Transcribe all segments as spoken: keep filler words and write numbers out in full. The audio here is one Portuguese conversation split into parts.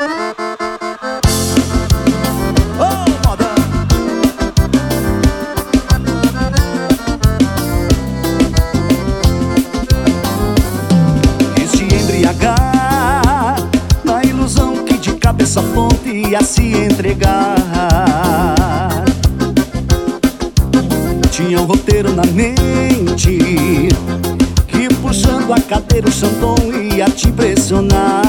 Oh, moda. Quis te embriagar na ilusão que de cabeça ponte ia se entregar. Tinha um roteiro na mente que puxando a cadeira o chantão ia te impressionar.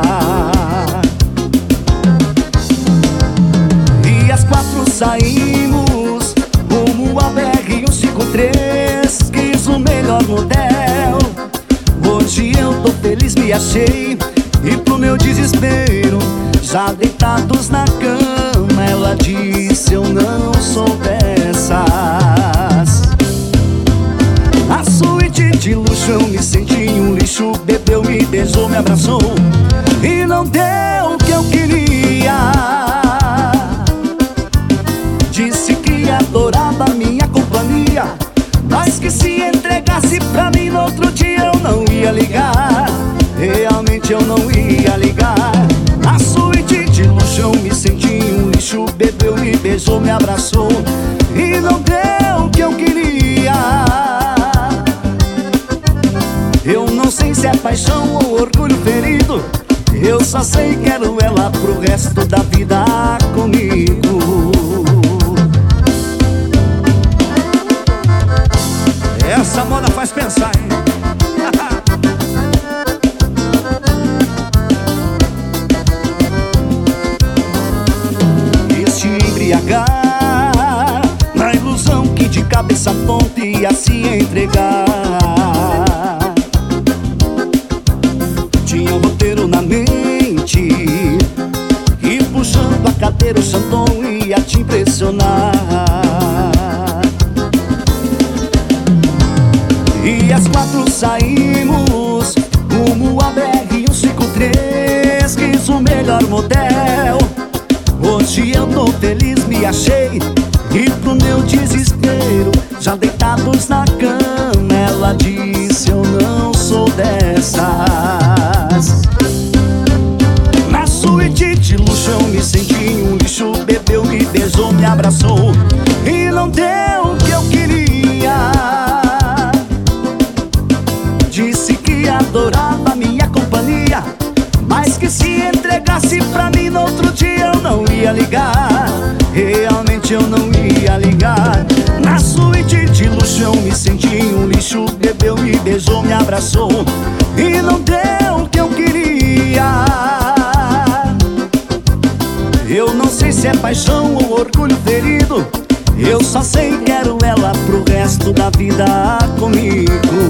E às quatro saímos rumo a B R cento e cinquenta e três. Quis o melhor motel. Hoje eu tô feliz, me achei. E pro meu desespero, já deitados na cama, ela disse: eu não sou dessas. A suíte de luxo, eu me senti um lixo. Bebeu, me beijou, me abraçou e não deu o que eu queria. Disse que adorava minha companhia, mas que se entregasse pra mim no outro dia eu não ia ligar. Realmente eu não ia ligar. A suíte de luxo, eu me senti um lixo. Bebeu, me beijou, me abraçou e não deu o que eu queria. Eu não sei se é paixão ou orgulho ferido. Eu só sei que quero ela pro resto da vida comigo. Essa moda faz pensar, hein? Quis te embriagar na ilusão que de cabeça ponte ia se entregar. Tinha um roteiro na mente e puxando a cadeira o chantão ia te impressionar. E às quatro saímos rumo a B R cento e cinquenta e três. Quis o melhor motel. Hoje eu tô feliz, me achei. E pro meu desespero, já deitados na cama, ela disse: eu não sou dessas. Na suíte de luxo, eu me senti um lixo. Bebeu, me beijou, me abraçou e não deu o que eu queria. Disse que adorava minha companhia, mas que se entregasse pra mim no outro dia eu não ia ligar. Realmente eu não ia ligar. Na suíte de luxo, eu me senti um lixo. Bebeu, me beijou, me abraçou e não deu o que eu queria. Eu não sei se é paixão ou orgulho ferido. Eu só sei que quero ela pro resto da vida comigo.